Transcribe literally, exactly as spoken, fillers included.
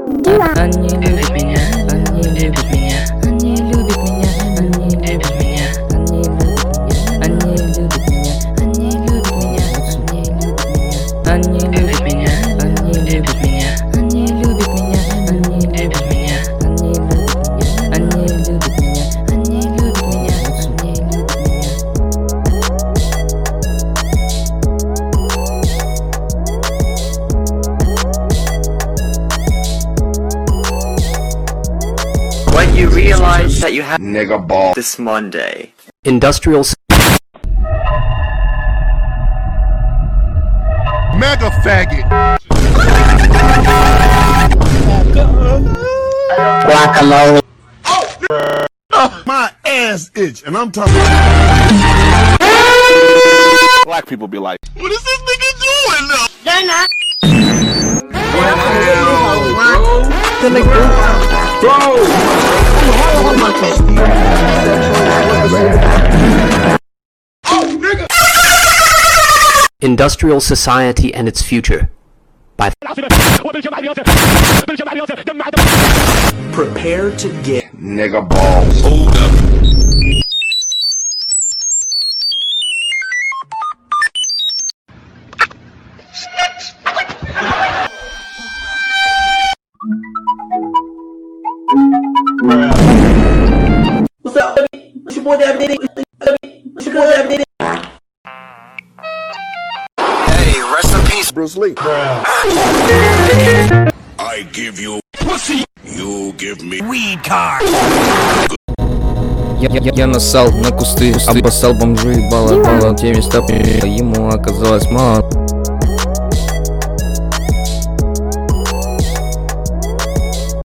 Они любят меня, они любят меня, они любят меня, они любят меня, они любят меня, они любят меня, они любят меня, они любят меня, они любят меня, они любят меня, они любят меня, они любят меня, они любят меня, они любят меня, они любят меня. When you realize that you have nigga ball this Monday. Industrial mega faggot. guacamole. Oh, my ass itch, and I'm talking. Black people be like, what is this nigga doing now? They're not. Industrial Society and Its Future by Prepare to get nigga balls. hold up. What's up, baby? It's your boy Dabby Diddy. It's your boy Dabby Diddy. Hey, rest in peace. Bruce Lee. I give you pussy. You give me weed card. Я, я, я насал на кусты, обоссал бомжи, балла, балла, те места, ему оказалось мало.